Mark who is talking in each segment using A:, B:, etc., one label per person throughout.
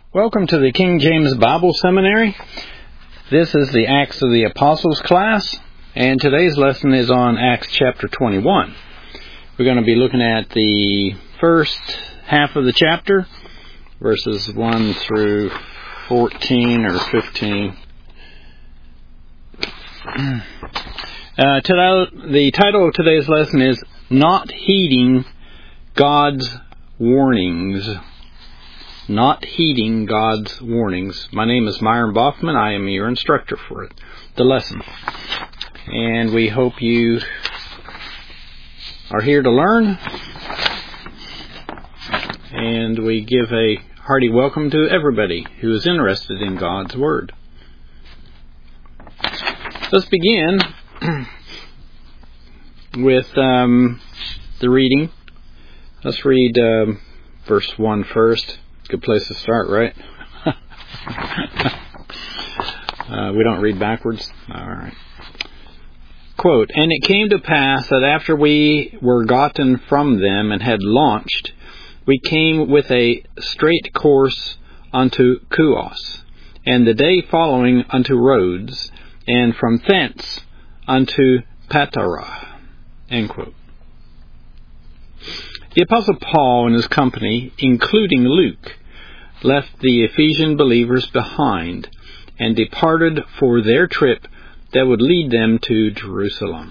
A: Welcome to the King James Bible Seminary. This is the Acts of the Apostles class, and today's lesson is on Acts chapter 21. We're going to be looking at the first half of the chapter, verses 1 through 14 or 15. The title of today's lesson is Not Heeding God's Warnings. Not heeding God's warnings. My name is Myron Boffman. I am your instructor for the lesson. And we hope you are here to learn. And we give a hearty welcome to everybody who is interested in God's Word. Let's begin with the reading. Let's read verse 1 first. Good place to start, right? We don't read backwards? All right. Quote, "And it came to pass that after we were gotten from them and had launched, we came with a straight course unto Chios, and the day following unto Rhodes, and from thence unto Patara." End quote. The Apostle Paul and his company, including Luke, left the Ephesian believers behind and departed for their trip that would lead them to Jerusalem.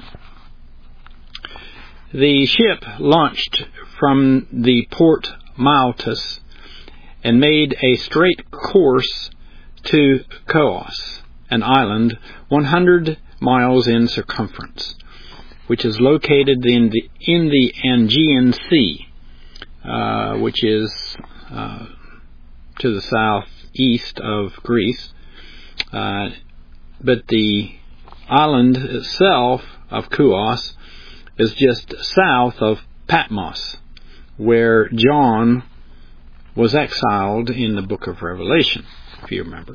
A: The ship launched from the port Maltus and made a straight course to Chios, an island 100 miles in circumference, which is located in the Aegean Sea, which is to the southeast of Greece. But the island itself of Chios is just south of Patmos, where John was exiled in the book of Revelation, if you remember.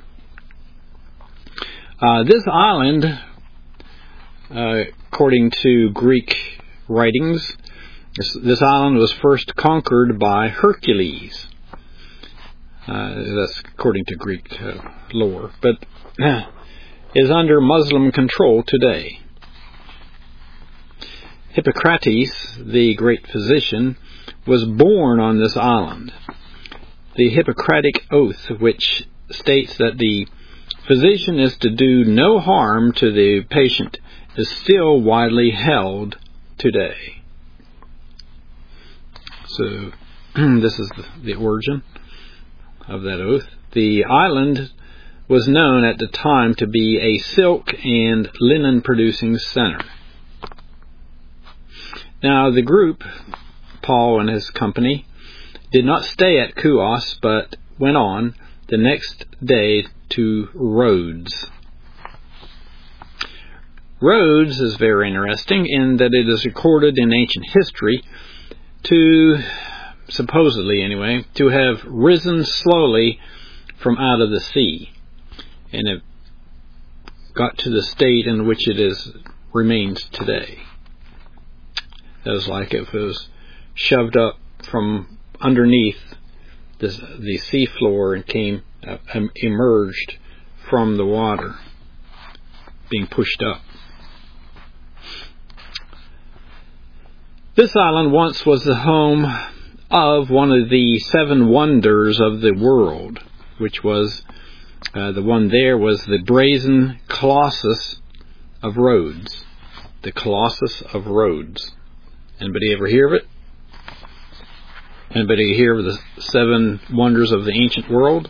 A: This island, according to Greek writings, this island was first conquered by Hercules. That's according to Greek lore, but is under Muslim control today. Hippocrates, the great physician, was born on this island. The Hippocratic Oath, which states that the physician is to do no harm to the patient, is still widely held today. So, this is the origin of that oath. The island was known at the time to be a silk and linen producing center. Now, the group, Paul and his company, did not stay at Chios, but went on the next day to Rhodes. Rhodes is very interesting in that it is recorded in ancient history to, supposedly anyway, to have risen slowly from out of the sea, and it got to the state in which it remains today. It was like if it was shoved up from underneath the sea floor and emerged from the water, being pushed up. This island once was the home of one of the 7 wonders of the world, which was the one there was the brazen Colossus of Rhodes. The Colossus of Rhodes. Anybody ever hear of it? Anybody hear of the 7 wonders of the ancient world?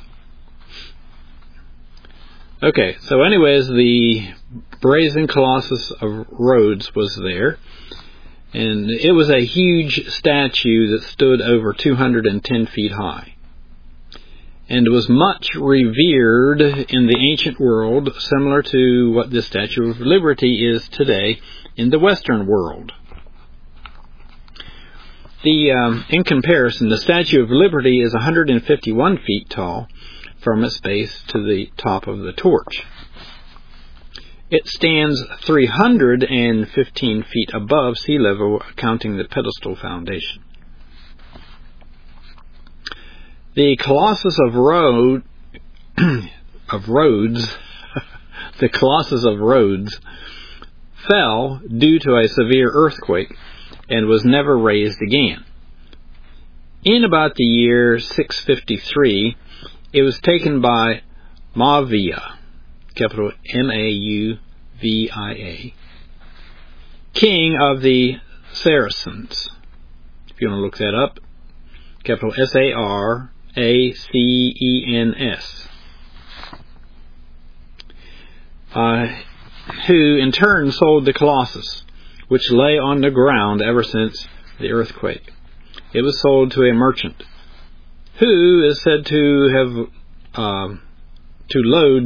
A: Okay, so anyways, the brazen Colossus of Rhodes was there. And it was a huge statue that stood over 210 feet high, and was much revered in the ancient world, similar to what the Statue of Liberty is today in the Western world. In comparison, the Statue of Liberty is 151 feet tall from its base to the top of the torch. It stands 315 feet above sea level, counting the pedestal foundation. The Colossus of Rhodes, the Colossus of Rhodes fell due to a severe earthquake and was never raised again. In about the year 653, it was taken by Mauvia, capital Mauvia, king of the Saracens. If you want to look that up, capital Saracens, who in turn sold the Colossus, which lay on the ground ever since the earthquake. It was sold to a merchant, who is said to have load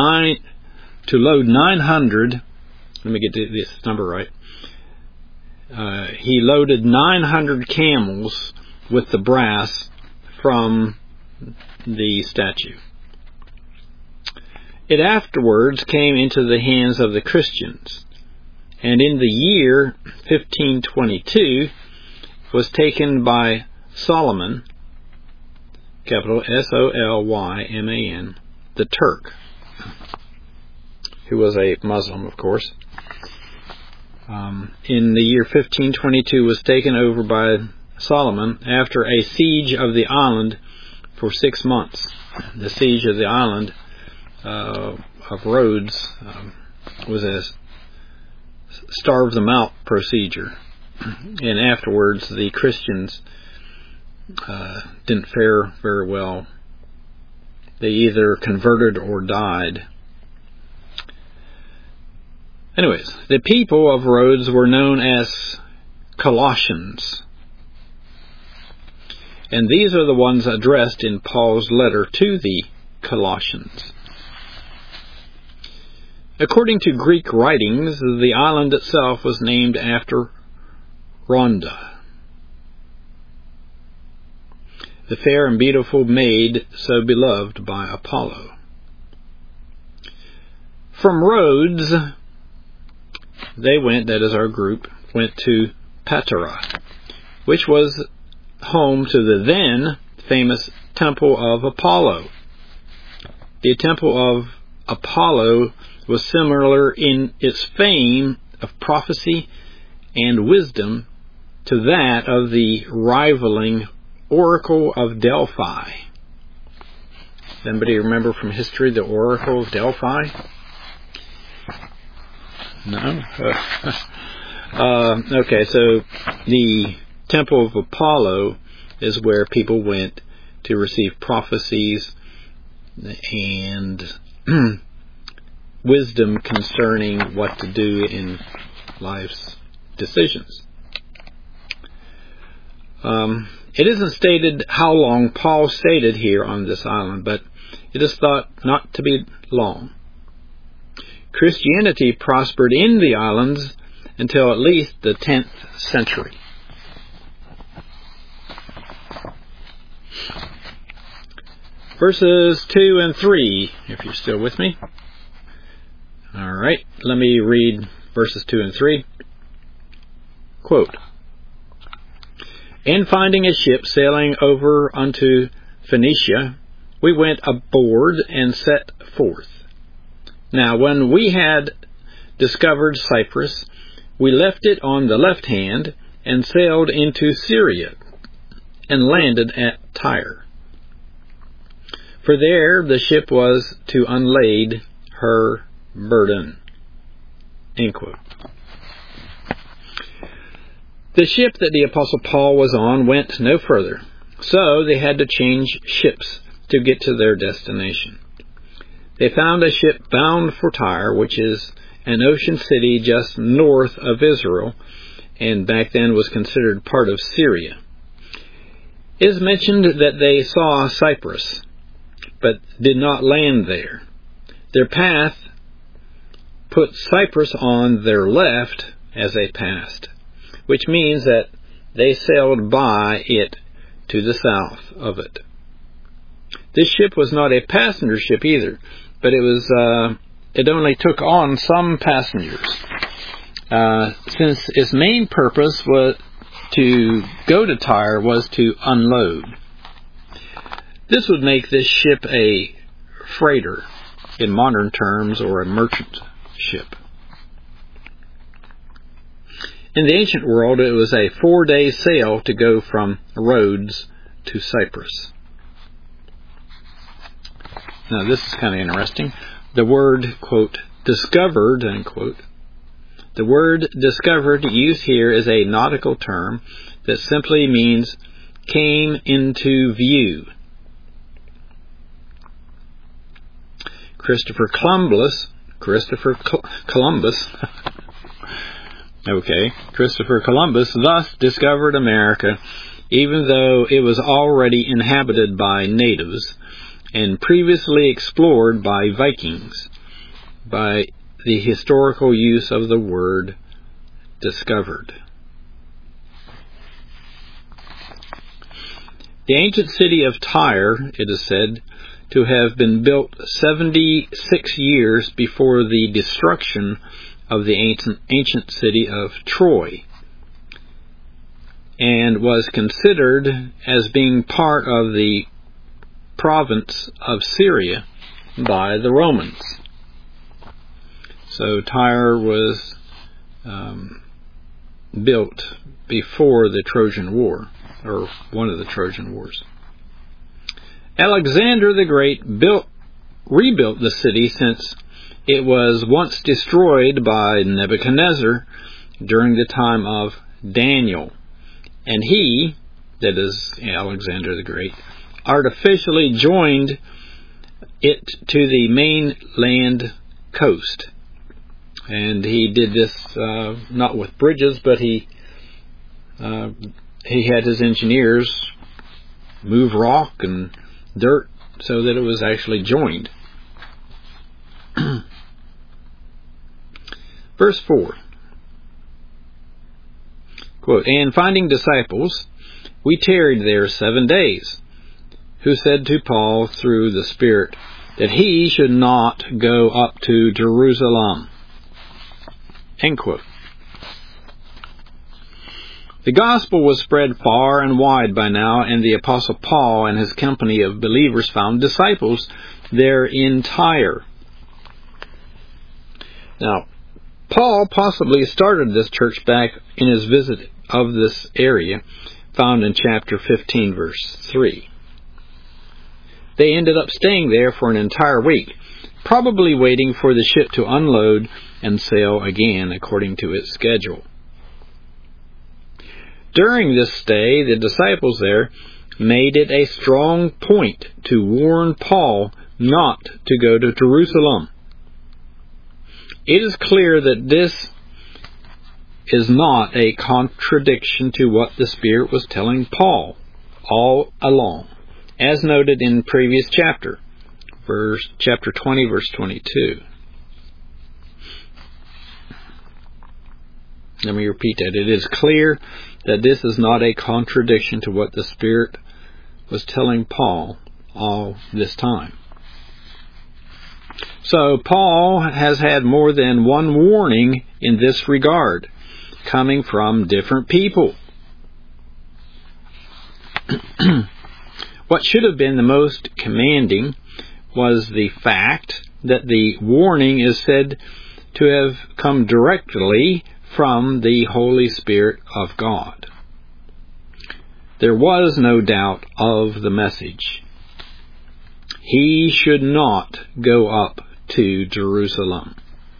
A: 900. Let me get this number right. He loaded 900 camels with the brass from the statue. It afterwards came into the hands of the Christians, and in the year 1522 was taken by Solomon, capital Solyman, the Turk, who was a Muslim, of course. In the year 1522 was taken over by Solomon after a siege of the island for 6 months. The siege of the island of Rhodes was a starve them out procedure, and afterwards the Christians didn't fare very well. They either converted or died. Anyways, the people of Rhodes were known as Colossians, and these are the ones addressed in Paul's letter to the Colossians. According to Greek writings, the island itself was named after Rhonda, the fair and beautiful maid so beloved by Apollo. From Rhodes, they went, that is our group, went to Patara, which was home to the then famous Temple of Apollo. The Temple of Apollo was similar in its fame of prophecy and wisdom to that of the rivaling Oracle of Delphi. Anybody remember from history the Oracle of Delphi? No? Okay, so the Temple of Apollo is where people went to receive prophecies and wisdom concerning what to do in life's decisions. It isn't stated how long Paul stayed here on this island, but it is thought not to be long. Christianity prospered in the islands until at least the 10th century. Verses 2 and 3, if you're still with me. All right, let me read verses 2 and 3. Quote, "And finding a ship sailing over unto Phoenicia, we went aboard and set forth. Now when we had discovered Cyprus, we left it on the left hand and sailed into Syria and landed at Tyre. For there the ship was to unlade her burden." End quote. The ship that the Apostle Paul was on went no further, so they had to change ships to get to their destination. They found a ship bound for Tyre, which is an ocean city just north of Israel, and back then was considered part of Syria. It is mentioned that they saw Cyprus, but did not land there. Their path put Cyprus on their left as they passed, which means that they sailed by it to the south of it. This ship was not a passenger ship either, but it only took on some passengers, since its main purpose was to go to Tyre was to unload. This would make this ship a freighter in modern terms, or a merchant ship. In the ancient world, it was a 4-day sail to go from Rhodes to Cyprus. Now, this is kind of interesting. The word, quote, discovered, unquote, the word discovered used here is a nautical term that simply means came into view. Christopher Columbus thus discovered America, even though it was already inhabited by natives and previously explored by Vikings, by the historical use of the word discovered. The ancient city of Tyre, it is said, to have been built 76 years before the destruction of the ancient city of Troy, and was considered as being part of the province of Syria by the Romans. So Tyre was built before the Trojan War, or one of the Trojan Wars. Alexander the Great rebuilt the city, since it was once destroyed by Nebuchadnezzar during the time of Daniel, and he, that is Alexander the Great, artificially joined it to the mainland coast. And he did this not with bridges, but he had his engineers move rock and dirt so that it was actually joined. Verse 4, quote, and finding disciples, we tarried there 7 days, who said to Paul through the Spirit that he should not go up to Jerusalem. End quote. The gospel was spread far and wide by now, and the Apostle Paul and his company of believers found disciples there in Tyre. Now, Paul possibly started this church back in his visit of this area, found in chapter 15, verse 3. They ended up staying there for an entire week, probably waiting for the ship to unload and sail again according to its schedule. During this stay, the disciples there made it a strong point to warn Paul not to go to Jerusalem. It is clear that this is not a contradiction to what the Spirit was telling Paul all along, as noted in previous chapter 20, verse 22. Let me repeat that. It is clear that this is not a contradiction to what the Spirit was telling Paul all this time. So Paul has had more than one warning in this regard, coming from different people. What should have been the most commanding was the fact that the warning is said to have come directly from the Holy Spirit of God. There was no doubt of the message. He should not go up to Jerusalem.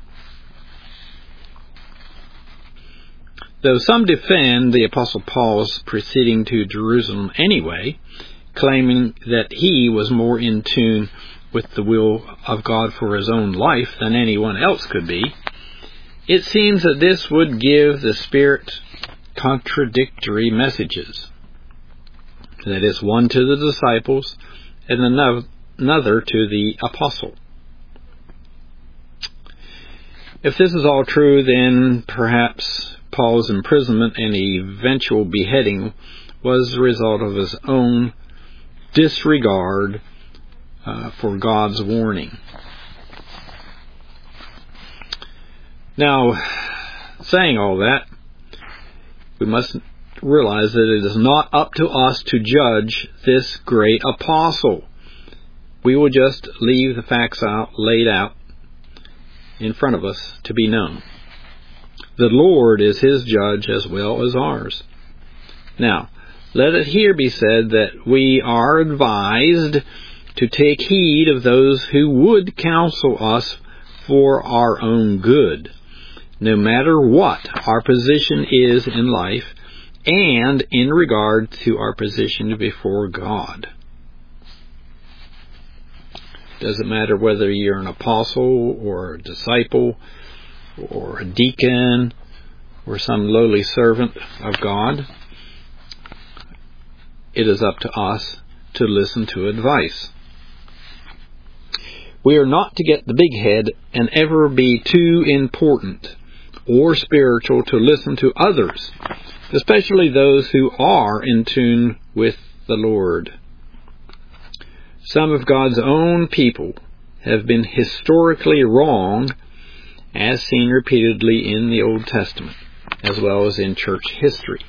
A: Though some defend the Apostle Paul's proceeding to Jerusalem anyway, claiming that he was more in tune with the will of God for his own life than anyone else could be, it seems that this would give the Spirit contradictory messages. That is, one to the disciples and another to the apostle. If this is all true, then perhaps Paul's imprisonment and eventual beheading was the result of his own disregard for God's warning. Now, saying all that, we must realize that it is not up to us to judge this great apostle. We will just leave the facts laid out in front of us to be known. The Lord is his judge as well as ours. Now, let it here be said that we are advised to take heed of those who would counsel us for our own good, no matter what our position is in life and in regard to our position before God. Doesn't matter whether you're an apostle or a disciple or a deacon or some lowly servant of God. It is up to us to listen to advice. We are not to get the big head and ever be too important or spiritual to listen to others, especially those who are in tune with the Lord. Some of God's own people have been historically wrong, as seen repeatedly in the Old Testament, as well as in church history.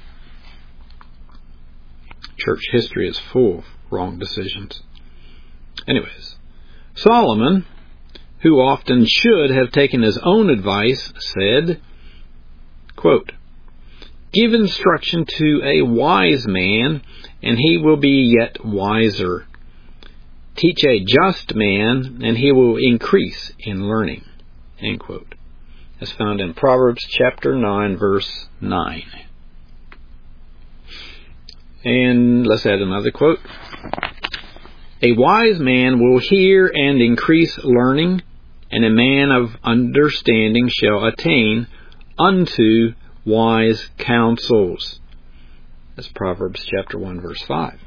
A: Church history is full of wrong decisions. Anyways, Solomon, who often should have taken his own advice, said, quote, "Give instruction to a wise man, and he will be yet wiser. Teach a just man, and he will increase in learning." End quote. As found in Proverbs chapter 9, verse 9. And let's add another quote. "A wise man will hear and increase learning, and a man of understanding shall attain unto wise counsels." That's Proverbs chapter 1, verse 5.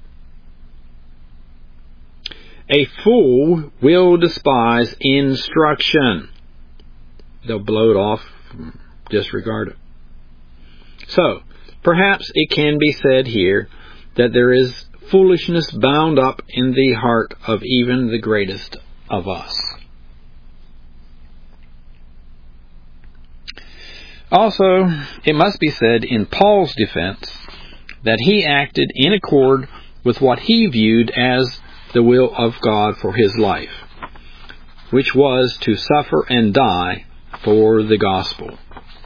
A: "A fool will despise instruction." They'll blow it off, disregard it. So, perhaps it can be said here that there is foolishness bound up in the heart of even the greatest of us. Also, it must be said in Paul's defense that he acted in accord with what he viewed as the will of God for his life, which was to suffer and die for the gospel.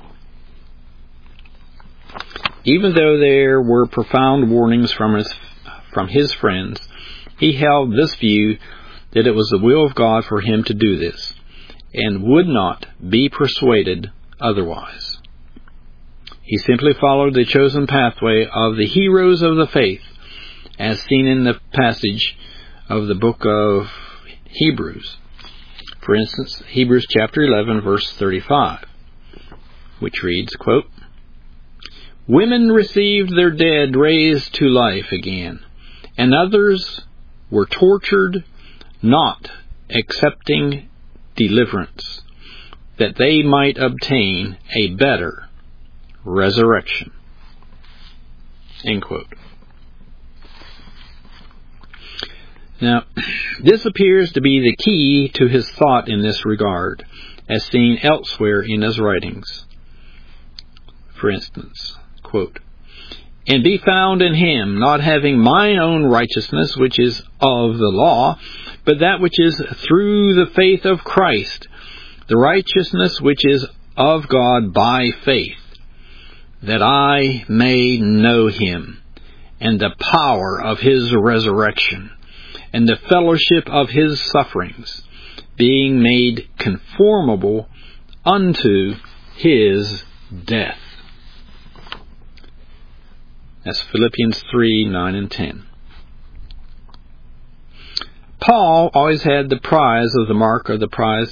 A: Even though there were profound warnings from his friends, he held this view that it was the will of God for him to do this, and would not be persuaded otherwise. He simply followed the chosen pathway of the heroes of the faith, as seen in the passage of the book of Hebrews. For instance, Hebrews chapter 11, verse 35, which reads, quote, "Women received their dead raised to life again, and others were tortured, not accepting deliverance, that they might obtain a better resurrection." End quote. Now, this appears to be the key to his thought in this regard, as seen elsewhere in his writings. For instance, quote, "And be found in him, not having mine own righteousness, which is of the law, but that which is through the faith of Christ, the righteousness which is of God by faith, that I may know him, and the power of his resurrection, and the fellowship of his sufferings, being made conformable unto his death." That's Philippians 3, 9 and 10. Paul always had the mark of the prize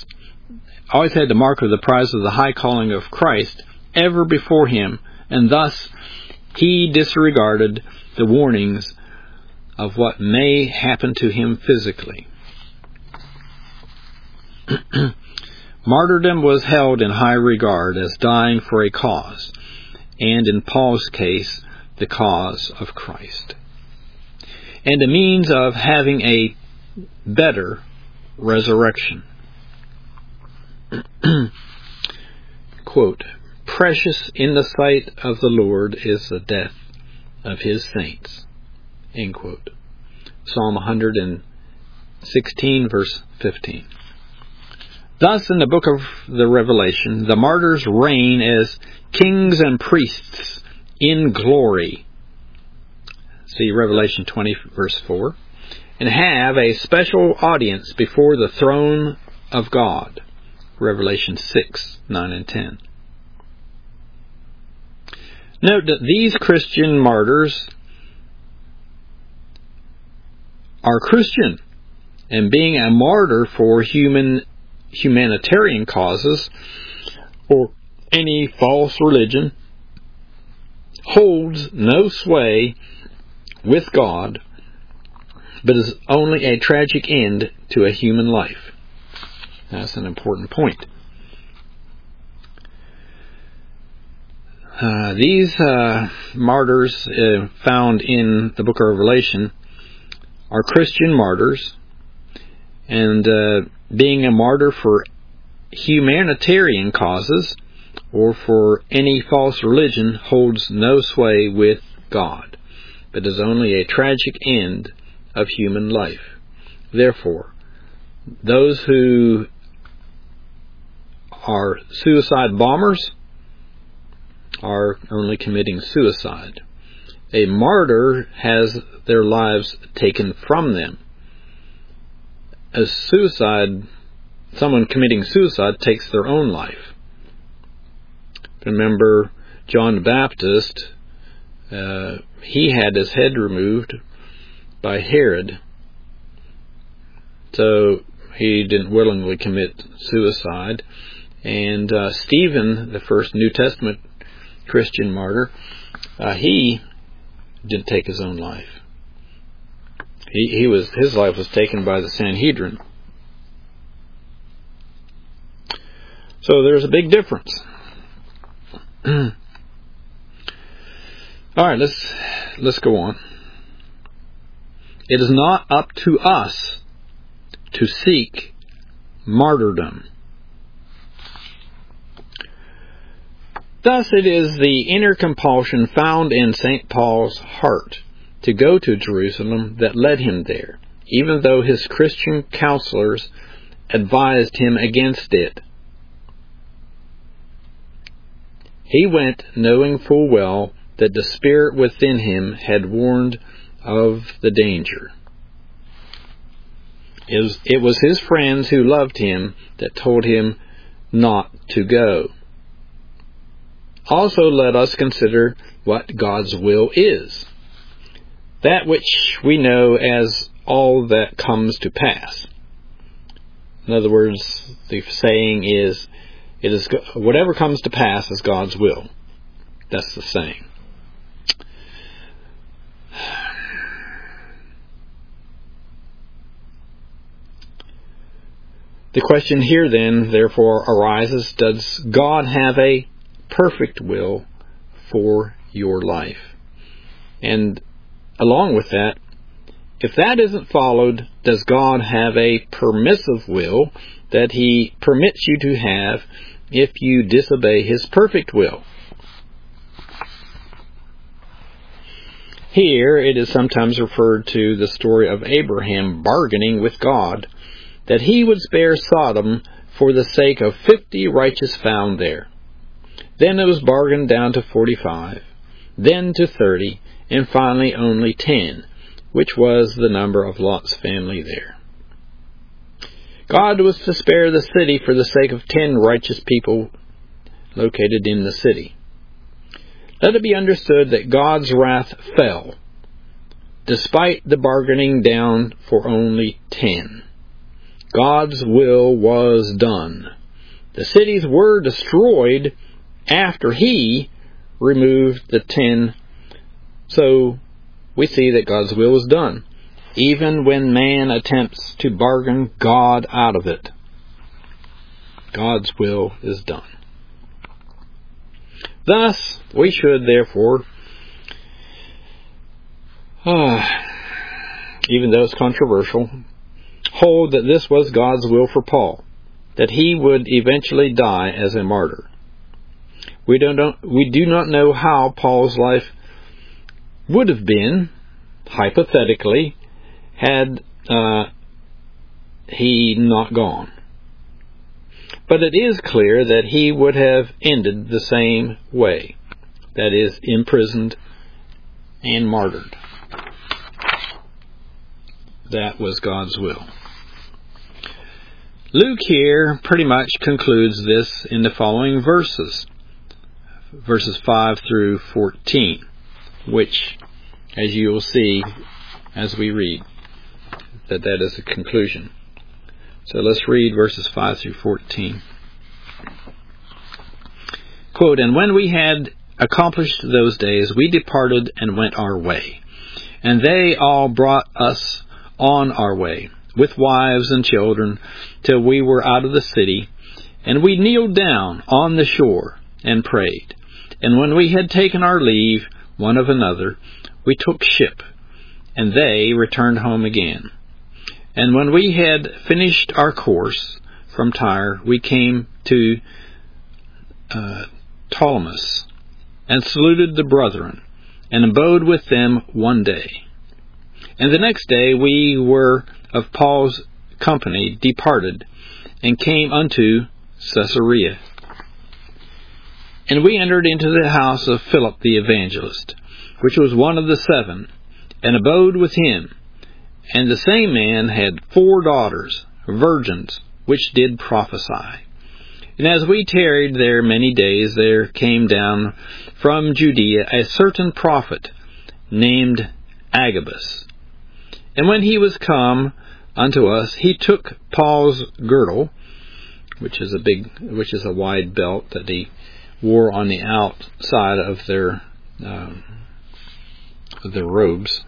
A: of the high calling of Christ ever before him, and thus he disregarded the warnings of what may happen to him physically. Martyrdom was held in high regard as dying for a cause, and in Paul's case, the cause of Christ, and a means of having a better resurrection. Quote, precious in the sight of the Lord is the death of his saints." End quote. Psalm 116, verse 15. Thus, in the book of the Revelation, the martyrs reign as kings and priests in glory. See Revelation 20, verse 4. And have a special audience before the throne of God. Revelation 6, 9 and 10. Note that these Christian martyrs are Christian, and being a martyr for humanitarian causes or any false religion holds no sway with God, but is only a tragic end to a human life. That's an important point. These martyrs found in the book of Revelation are Christian martyrs, and being a martyr for humanitarian causes or for any false religion holds no sway with God, but is only a tragic end of human life. Therefore, those who are suicide bombers are only committing suicide. A martyr has their lives taken from them. Someone committing suicide takes their own life. Remember John the Baptist, he had his head removed by Herod, so he didn't willingly commit suicide. And Stephen, the first New Testament Christian martyr, he didn't take his own life. His life was taken by the Sanhedrin. So there's a big difference. All right, let's go on. It is not up to us to seek martyrdom. Thus, it is the inner compulsion found in St. Paul's heart to go to Jerusalem that led him there, even though his Christian counselors advised him against it. He went knowing full well that the Spirit within him had warned of the danger. It was his friends who loved him that told him not to go. Also, let us consider what God's will is. That which we know as all that comes to pass. In other words, the saying is, it is whatever comes to pass is God's will. That's the saying. The question here then, therefore, arises, does God have a perfect will for your life? And along with that, if that isn't followed, does God have a permissive will that He permits you to have if you disobey His perfect will? Here it is sometimes referred to the story of Abraham bargaining with God that he would spare Sodom for the sake of 50 righteous found there. Then it was bargained down to 45, then to 30, and finally only 10, which was the number of Lot's family there. God was to spare the city for the sake of 10 righteous people located in the city. Let it be understood that God's wrath fell, despite the bargaining down for only 10. God's will was done. The cities were destroyed after He removed the 10. So we see that God's will is done, even when man attempts to bargain God out of it. God's will is done. Thus, we should therefore, even though it's controversial, hold that this was God's will for Paul, that he would eventually die as a martyr. We do not know how Paul's life would have been, hypothetically, had he not gone. But it is clear that he would have ended the same way, that is, imprisoned and martyred. That was God's will. Luke here pretty much concludes this in the following verses 5 through 14, which, as you will see as we read, that is a conclusion. So let's read verses 5 through 14. Quote, "And when we had accomplished those days, we departed and went our way. And they all brought us on our way, with wives and children, till we were out of the city. And we kneeled down on the shore and prayed. And when we had taken our leave one of another, we took ship, and they returned home again. And when we had finished our course from Tyre, we came to Ptolemais, and saluted the brethren, and abode with them one day. And the next day we were of Paul's company departed, and came unto Caesarea. And we entered into the house of Philip the evangelist, which was one of the 7, and abode with him. And the same man had 4 daughters, virgins, which did prophesy. And as we tarried there many days, there came down from Judea a certain prophet named Agabus. And when he was come unto us, he took Paul's girdle, which is a wide belt that he wore on the outside of their robes.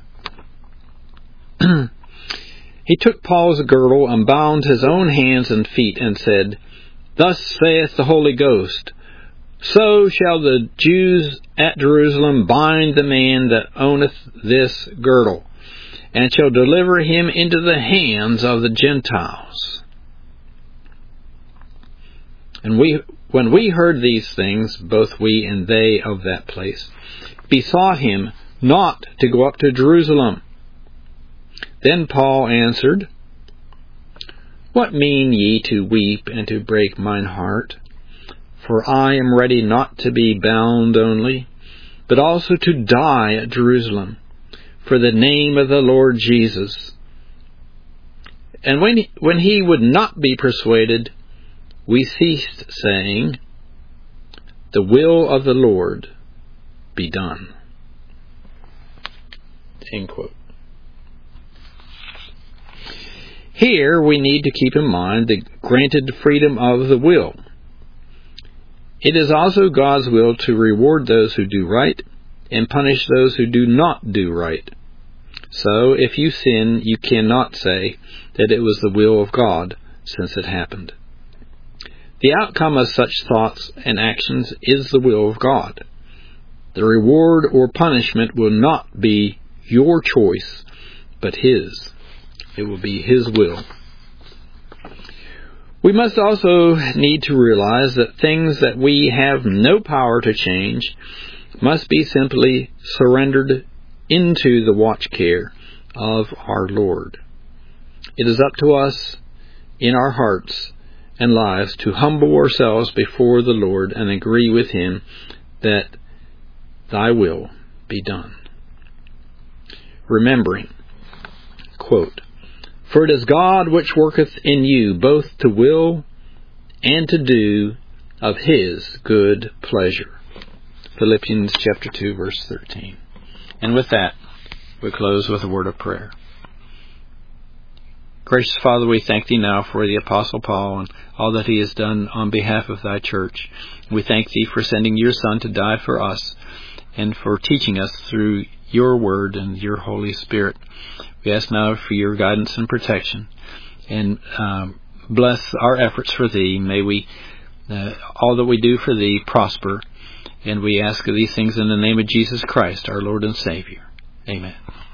A: He took Paul's girdle and bound his own hands and feet, and said, Thus saith the Holy Ghost, So shall the Jews at Jerusalem bind the man that owneth this girdle, and shall deliver him into the hands of the Gentiles. And when we heard these things, both we and they of that place, besought him not to go up to Jerusalem. Then Paul answered, What mean ye to weep and to break mine heart? For I am ready not to be bound only, but also to die at Jerusalem, for the name of the Lord Jesus. And when he would not be persuaded, we ceased, saying, The will of the Lord be done. End quote. Here we need to keep in mind the granted freedom of the will. It is also God's will to reward those who do right and punish those who do not do right. So, if you sin, you cannot say that it was the will of God, since it happened. The outcome of such thoughts and actions is the will of God. The reward or punishment will not be your choice, but His. It will be His will. We must also need to realize that things that we have no power to change must be simply surrendered into the watch care of our Lord. It is up to us in our hearts and lives to humble ourselves before the Lord and agree with Him that Thy will be done. Remembering, quote, For it is God which worketh in you both to will and to do of His good pleasure. Philippians chapter 2, verse 13. And with that, we close with a word of prayer. Gracious Father, we thank Thee now for the Apostle Paul and all that he has done on behalf of Thy church. We thank Thee for sending Your Son to die for us and for teaching us through Your Word and Your Holy Spirit. We ask now for Your guidance and protection, and bless our efforts for Thee. May we, all that we do for Thee, prosper. And we ask these things in the name of Jesus Christ, our Lord and Savior. Amen.